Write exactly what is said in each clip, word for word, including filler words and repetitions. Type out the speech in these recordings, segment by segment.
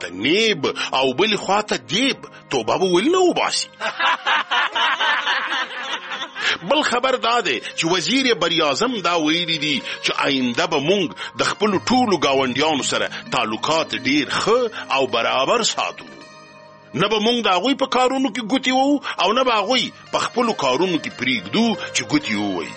خواته نیب او بل خواته دیب توبه به ول نه وباسي. بل خبر دا دی چې وزیر بریاعظم دا ویلي دي چې آینده به مونږ د خپلو ټولو ګاونډیانو سره تعلقات ډیر ښه او برابر ساتو. نه به مونږ د هغوی په کارونو کې ګوتې وو او نه به هغوی په خپلو کارونو کې پرېږدو چې ګوتې ووایي.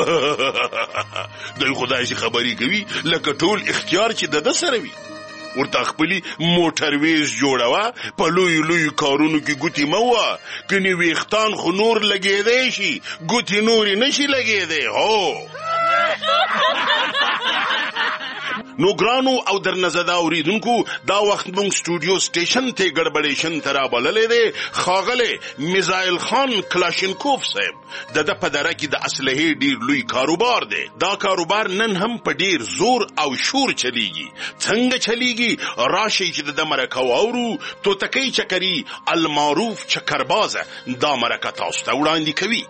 دوی خو داسې خبرې کوي لکه ټول اختیار چې د ده سره وي. ورته خپلې موټرویز جوړوه، په لویو لویو کارونو کې ګوتې مه وه، کنې ویښتان خو نور لګېدی شي، ګوتې نورې نه شي لګېدی. هو نو ګرانو او درنزده اوریدونکو، دا وخت مونږ سټوډیو سټیشن ته ګډبډیشن ته رابللی دی ښاغلی میزایل خان کلاشینکوف صاحب. د ده په دره کې د اسلحې ډیر لوی کاروبار دی. دا کاروبار نن هم په ډیر زور او شور چلیږي. څنګه چلیږي؟ راشئ چې د ده مرکه واورو. توتکۍ چکري المعروف چکربازه دا مرکه تاسو ته وړاندې کوي.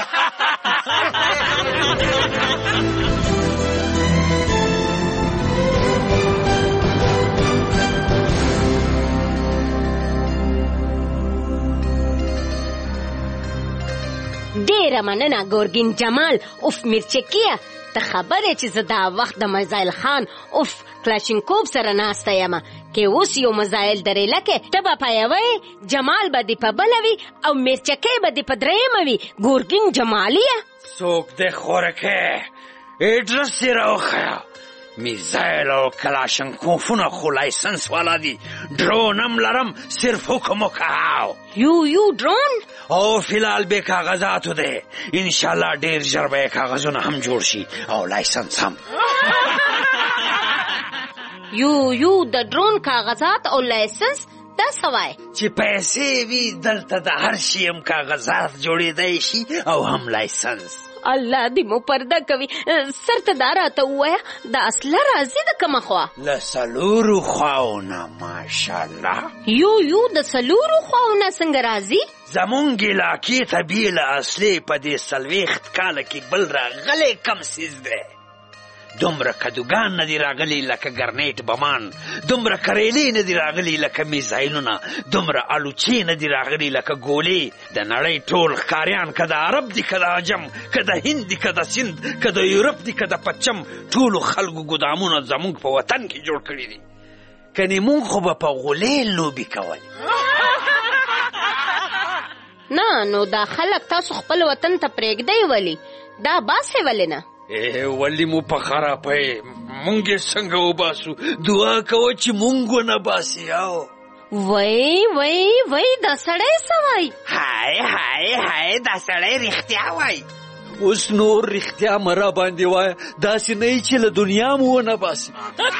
ډیره مننه ګورګین جمال. اوف میرچکیه، ته خبرې چې زه دا وخت د میزایل خان اوف کلاشینکوف سره ناسته یم، که اوس یو میزایل درې لکې ته به په یوه، جمال به دې په بله وي او میرچکۍ به دې په درېیمه وي. ګورګین جمالیه څوک دې خورکې اډرس یې راوښیه. میزایل او کلاشینکوفونه خو لایسنس والا دي. ډرون هم لرم، صرف حکم وکړه. یو یو ډرون او فیلحال بې کاغذاتو دی. انشاءالله ډېر ژر به یې کاغذونه هم جوړ شي او لایسنس هم. یو یو د ډرون کاغذات او لایسنس دا څه وایي؟ چې پیسې وي دلته د هر شي هم کاغذات جوړېدی شي او هم لایسنس. الله دې مو پرده کوي. سرته دا راته ووایه د اصله راځي د کومه خوا؟ له څلورو خواونه ماشاءالله. یو یو د څلورو خواونه څنګه راځي؟ زمونږ علاقې ته بې له اصلې په دې څلوېښت کاله کې بل راغلی کم څیز دی. دومره کدوګان نه دي راغلي لکه ګرنیټ بمان، دومره کریلې نه دي راغلي لکه میزایلونه، دومره الوچې نه دي راغلي لکه ګولې. د نړۍ ټول ښکاریان که د عرب دي که د عجم، که د هند دي که د سند، که د یورپ دي که د پچم، ټولو خلکو ګدامونه زمونږ په وطن کې جوړ کړي دي. کنې مونږ خو به په غولې لوبې کولې. نه نو دا خلک تاسو خپل وطن ته پرېږدئ ولې؟ دا باسئ ولې نه؟ ولی مو په خرابی مونږ یې څنګه وباسو؟ دعا کوه چې مونږ ونه باسي. او وای وای وای دا سړی څه وایي؟ هاي هاي هاي دا سړی رښتیا وایي. اوس نور رښتیا مه را باندې وایه، داسې نه یي چې له دنیا مو ونه باسي.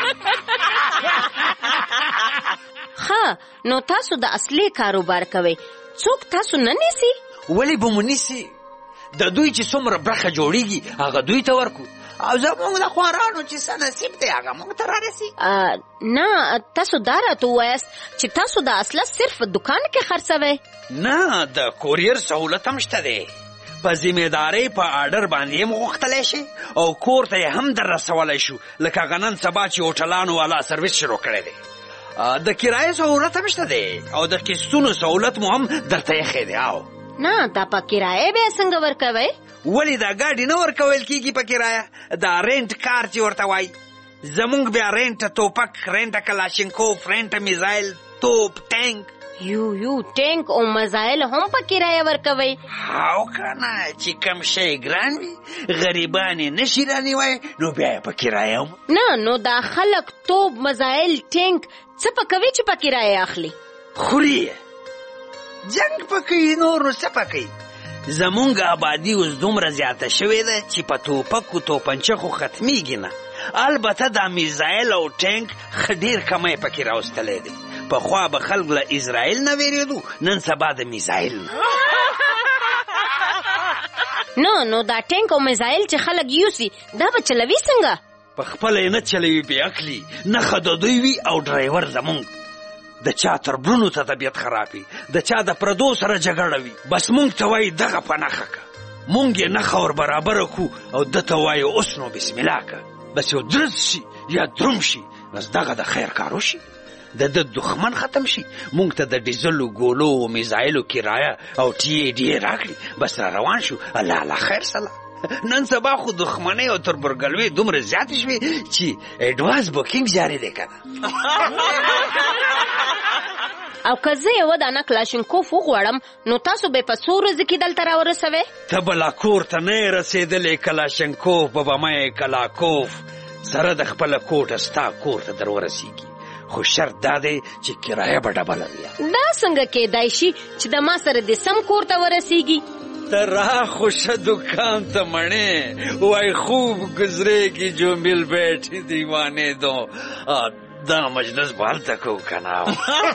ښه نو تاسو د اصلي کاروبار کوئ، څوک تاسو نه نیسي؟ ولې به مو نیسي؟ د دوی چې څومره برخه جوړیږي هغه دوی ته ورکو، او زموږ د خوارانو چې څه نصیب دی هغه موږ ته رارسي. نه تاسو دا راته ووایاست چې تاسو د اصله صرف دکان کې خرڅوئ؟ نه، د کوریر سهولت هم شته دی. په ذمهدارۍ په آرډر باندې هم غوښتلی شي او کور ته یې هم در رسولی شو، لکه هغه نن سبا چې هوټلانو والا سرویس شروع کړی دی. د کرایې سهولت هم شته دی او د قسطونو سهولت مو هم درته ایښی دی. او نه دا په کرایه بیا څنګه ورکوئ؟ ولې دا ګاډي نه ورکول کېږي په کرایه؟ دا رینټ کار چې ورته وایي. زمونږ بیا رینټ توپک، رینټ کلاشینکوف، رینټ میزایل، توپ، ټینک. یو یو ټینک او میزایل هم په کرایه ورکوئ؟ او کنه چې کم شی ګران وي غریبان یې نشي رانیوی نو بیا یې په کرایه هم. نه نو دا خلک توپ، میزایل، ټینک څه پکوي چې په کرایه اخلي؟ خوري جنگ پکې، نور نو څه پکې. زمونږ آبادي اوس دومره زیاته شوې ده چې په توپک و توپنچه خو ختمیږي نه. البته دا میزایل او ټینک ښه ډېر کمی پکې راوستلی دی. پخوا به خلک له اسرائیل نه ویرېدو، نن سبا د میزایل نه. نه نو دا ټینک او میزایل چې خلک یوسي دا به چلوي څنګه؟ په خپله یې نه چلوي بې عقلي، نښه د دوی وي او ډرایور زمونږ. د چا تربرونو ته طبیعت خرابي، د چا د پردو سره جګړه وي، بس مونږ ته وایي دغه په نښه که. مونږ یې نښه ور برابره کړو او ده ته وایو اوس نو بسم الله که. بس یو درز شي یا دروم شي بس دغه د خیر کار وشي. د د دښمن ختم شي، مونږ ته د ډیزلو ګولو او میزایلو کرایه او ټي ډي راکړي، بس را روان شو. الله الله خیر سلا. نن سبا خو دښمنۍ او تربورګلوي دومره زیاتې شوې چې اډوانس بوکینګ جاري دی که نه. او که زه یوه دانه کلاشینکوف وغواړم نو تاسو به په څو ورځو کې دلته راورسوئ؟ ته به لا کور ته نه یې رسېدلې کلاشینکوف به به مه کلاکوف سره د خپله کوټه ستا کور ته در ورسېږي، خو شرط دا دی چې کرایه به ډبله وي. دا څنګه کیدای شي چې د ما سره دې سم کور ته ورسېږي؟ ته را خوشه دکان ته مڼې وای خوب گزرے جو مل بیٹھی دیوانے دو. دا مجلس بالته کو کنه.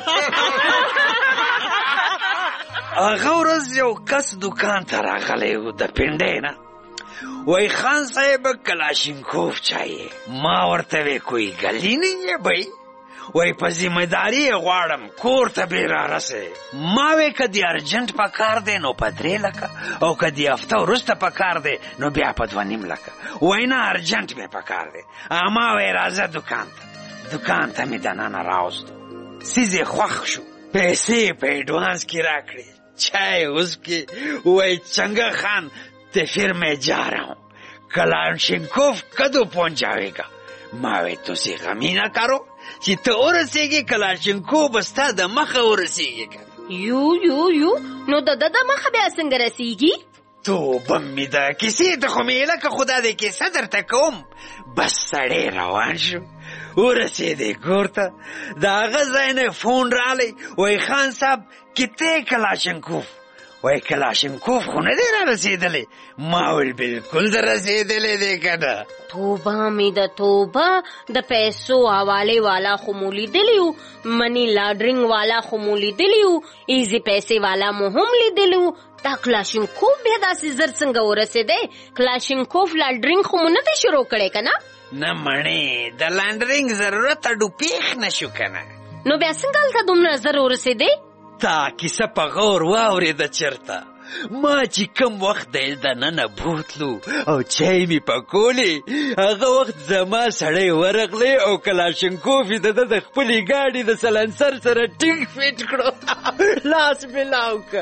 هغه ورځ یو کس دکان ته راغلی و د پنډۍ نه، وای خان صاحب کلاشینکوف چاہیے. ما ورته وی کوئی گلی نہیں ہے بھائی، وای په ذمہداری غواړم کور ته به را رسې. ما وی کدی ارجنټ پکار دی نو په درې لکه، او کدی هفته وروسته پکار دی نو بیا په دوه نیم لکه. وای نه ارجنټ مې پکار دی. ما وی راځه دکان ته. دکان ته مې دننه راوستو، څیز یې خوښ شو، پیسې په ایډوانس کې راکړې، چای उसकी. वही चंगा खान ते फिर मैं जा रहा हूँ, कलाशिनकोफ कदों पहुंच जाएगा. मावे तुसी गमी ना करो چې ته ورسېږې کلاشینکوف به ستا د مخه ورسېږي. یو یو یو نو د ده د مخه بیا څنګه رسېږي؟ توبه مې ده، کیسې ته خو مې لکه خدا دې کیسه درته کوم. بس سړی روان شو، ورسېدی کور ته. د هغه ځای نه فون رالی، وای خان صاحب کتې کلاشینکوف؟ وای کلاشینکوف خو نه دی را رسېدلی. ما ویل بلکل در رسېدلی دی که نه. توبه مې ده توبه، د پیسو حوالې والا خو مو لیدلی و، منی لاډرینګ والا خو مو لیدلی و، ایزي پیسې والا مو هم لیدلی و. دا کلاشینکوف بیا داسې زر څنګه ورسېدی؟ کلاشینکوف لاډرینګ خو مو نه دی شروع کړی که نه؟ نه مڼې د لاډرینګ ضرورت اډو پیښ نه شو که نه. نو بیا څنګه هلته دومره زر ورسېدی؟ تا کیسه په غور واورېده چېرته. ما چې کم وخت د دننه بوتلو او چای مې پکولې، هغه وخت زما سړی ورغلی او کلاشینکوف یې د ده د خپلې ګاډي د سلنسر سره ټینګ فټ کړو. لاس مې لاو که.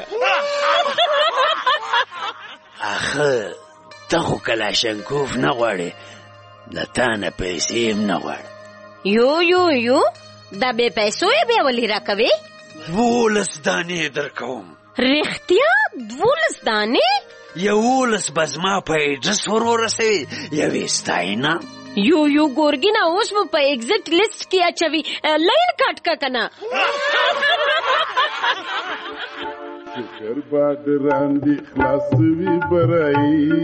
اخه ته خو کلاشینکوف نه غواړې، د تا نه پیسې هم نه غواړم. یو یو یو دا بې پیسو یې بیا ولې راکوې؟ دولس دانې در کوم. رښتیا دولس دانې؟ یولس به زما په ایډرس ور ورسوي، یوې ستاینه. یو یو ګورګینه اوس مو په ایگزیټ لیست کې اچوي، لین کټ کا کنه. شکر بادران دی خلاصوي برای،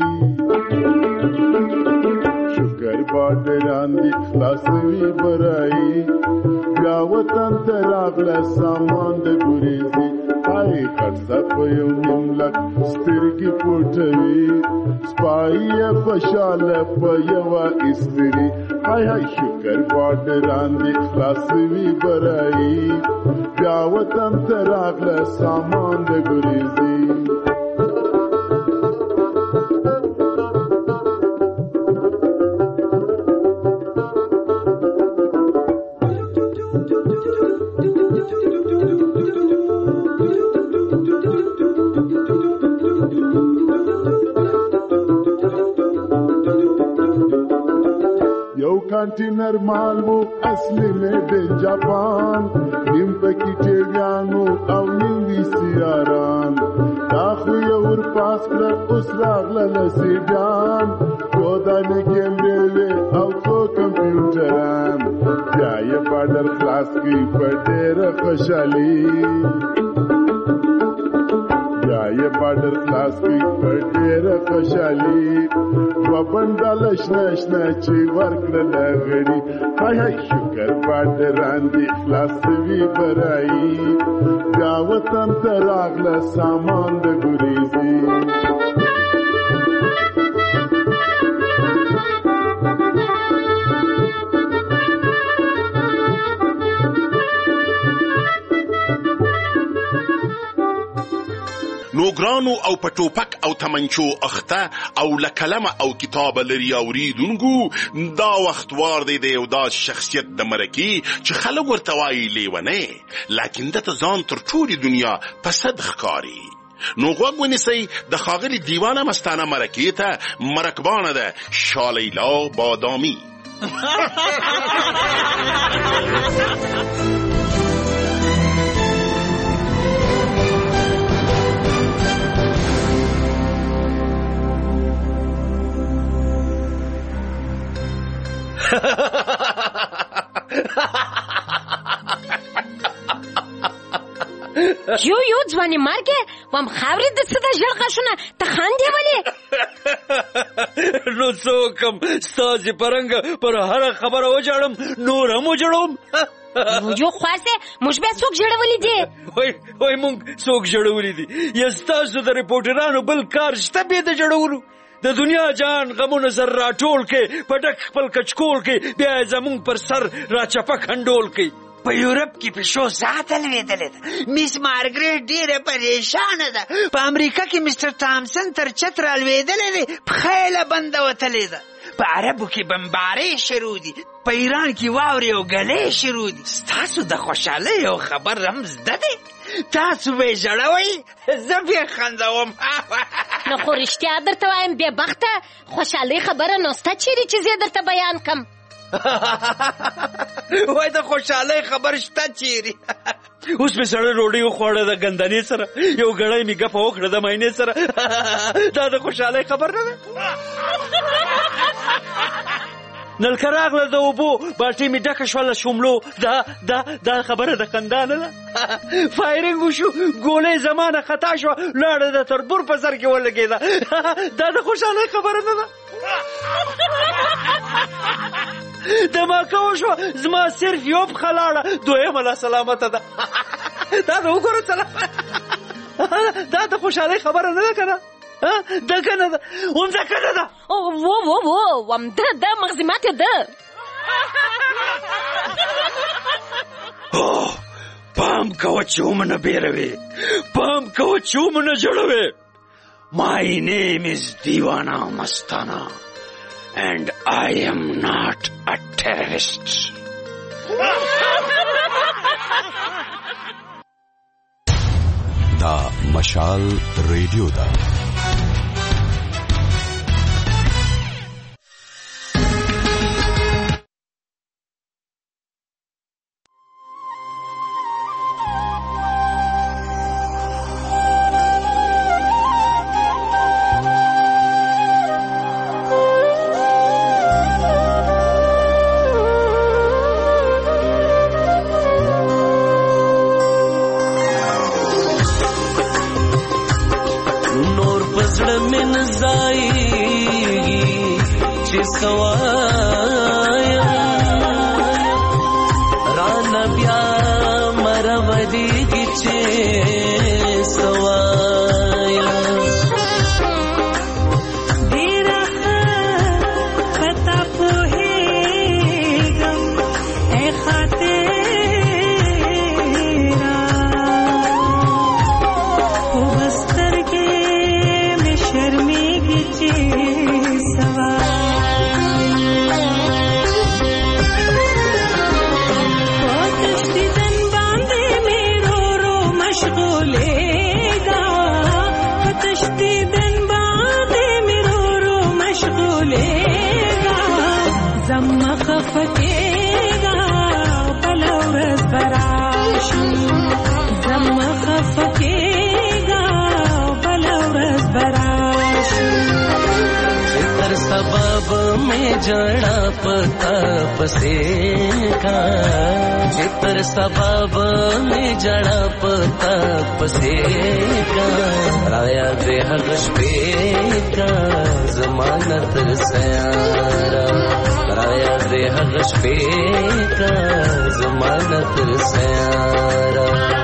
شکر بادران دی خلاصوي برای. بیا وطن ته راغله سامان د ګریزي، هاي خرڅه په یو نیم لک سترګې پټوي. سپایه خوشاله په یوه استري، هاي هاي شکر بادران دی خلاصوي برای. بیا وطن ته راغله سامان د ګریزي. کنټینر مال وو اصلي مې د جاپان، نیم پکې ټیویانو او نیم ویسیاران. دا خو یې ورپاس کړه اوس راغله لسیډان، څو دانې کیمرې وې او څو کمپیوټران. بیا یې بارډر خلاص کړي په ډېره خوشحالي، بیا یې بارډر خلاص کړي په ډېره خوشحالي. دوه بنډله شنه شنه چې ورکړله غړي، هاي هاي شکر بادران دي خلاصوي برایي. بیا وطن ته راغله سامان د ګریزي. نو ګرانو او په ټوپک او تمنچو اخته او له قلمه او کتابه لري اوریدونکو، دا وخت وار دی د یو داس شخصیت د مرکې چې خلک ورته وایي لیونی، لکن دته ځان تر ټولې دنیا په صد ښکاري. نو غوږ ونیسئ د ښاغلي دیوانه مستانه مرکې ته، مرکبانه ده شاه لیلا بادامي. یو یو ځواني مرګه وم خاورې د څه د ژړ غاښونه ته خاندې ولې؟ نو څه وکم ستاسې په رنګه پر هره خبره وژاړم، نور هم وژړوم. یو خواسته موږ بیا څوک ژړولي دي؟ وای وای موږ څوک ژړولي دي؟ یا ستاسو د رپورټرانو بل کار شته بیا د ژړولو؟ د دنیا جان غمونه سر راټول کې په ډک خپل کچکول کې بیا یې زمونږ پر سر راچپه خنډول کې. په یورپ کې پیشو ذاته لوېدلې ده، میس مارګریټ ډېره پریشانه ده، په امریکا کې مستر تامسن تر چت را لوېدلی دی، پښه یې له بنده وتلې ده، په عربو کې بمبارۍ شروع دي، په ایران کې واورې او ګلۍ شروع دي. ستاسو د خوشحالۍ یو خبر هم زده دی، تاسو به یې ژړوئ، زه بیا خندوم. نو خو رښتیا درته وایم بې بخته خوشحالۍ خبره نو سته چیرې چې زه درته بیان کم. وای د خوشحالۍ خبر شته چیرې؟ اوس مې سړی ډوډۍ وخوړه د ګندنې سره، یو ګړی مې ګپه وکړه د مینې سره، دا د خوشحالۍ خبر نه ده. نلکه راغله د اوبو باټۍ مې ډکه شوه له شوملو، دا دا دا خبره د خندا نه ده. فایرنګ وشو، ګولۍ زمانه خطا شوه، لاړه د تربور په سر کې ولګېده، دا د خوشحالۍ خبره نه ده. دماکه وشوه، زما صرف یو پښه لاړه، دویمه لا سلامته ده. دا د وګوره سلام، دا د خوشحالۍ خبره نه ده که نه؟ ده که نه ده؟ همده که نه ده؟ و و و همده ده مغزي ماتې ده. پام کوه چې ومنه بیروې، پام کوه چې ومنه جړوې. My name is Diwana Mastana and I am not a terrorist. دا مشال ریډیو ده. जड़ा पता पसेगा जितर सबब में जड़ा पता पसेगा राया दे हगश पेका जमानत सयारा राया दे हगश पेका जमानत सयारा